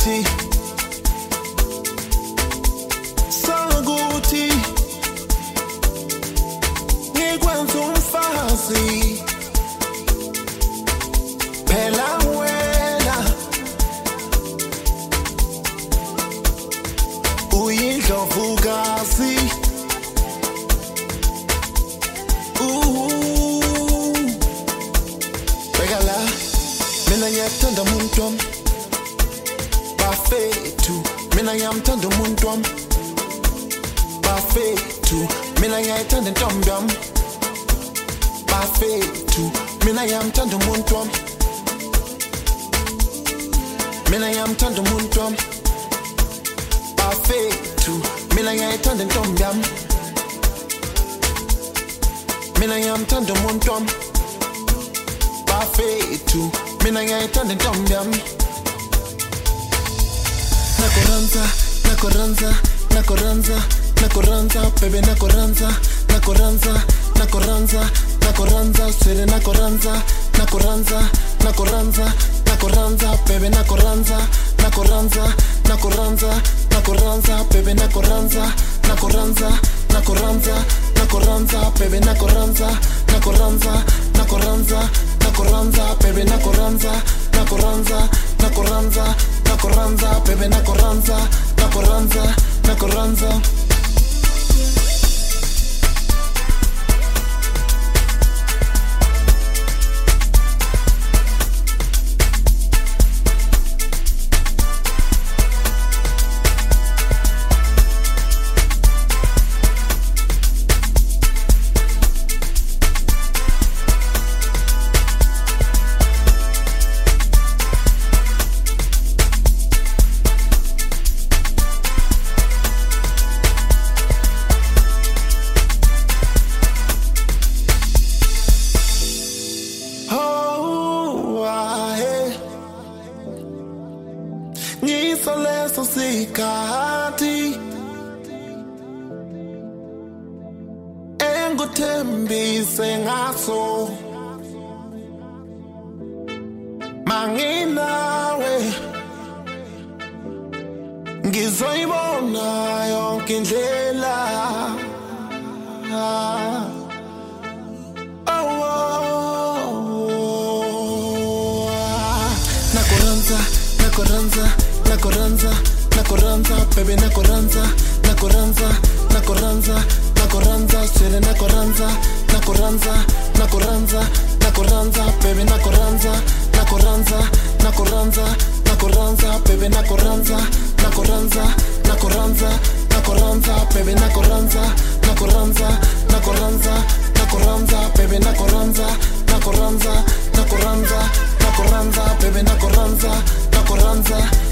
Sanguti Sanguti Ngikwenza umfazi phela wena uyindlovukazi bheka la mina ngiyathanda umuntu wami bafethu mina ngiyamthanda umuntu wami bafethu mina ngiyayithanda intombi yami bafethu mina ngiyamthanda umuntu wami mina ngiyamthanda umuntu wami bafethu mina ngiyayithanda intombi yami mina ngiyamthanda umuntu wami bafethu mina ngiyayithanda intombi yami nakoranza nakoranza nakoranza nakoranza baby nakoranza nakoranza nakoranza nakoranza sere nakoranza nakoranza nakoranza nakoranza baby nakoranza nakoranza nakoranza nakoranza baby nakoranza nakoranza nakoranza nakoranza baby nakoranza nakoranza nakoranza nakoranza baby nakoranza nakoranza nakoranza nakoranza baby nakoranza nakoranza nakoranza Leso sikhathi enguthembise ngaso manginawe ngizoyibona yonke indlela nakoranza nakoranza nakoranza nakoranza baby nakoranza nakoranza nakoranza nakoranza sere nakoranza nakoranza nakoranza nakoranza baby nakoranza nakoranza nakoranza nakoranza baby nakoranza nakoranza nakoranza nakoranza baby nakoranza nakoranza nakoranza nakoranza baby nakoranza nakoranza nakoranza nakoranza baby nakoranza nakoranza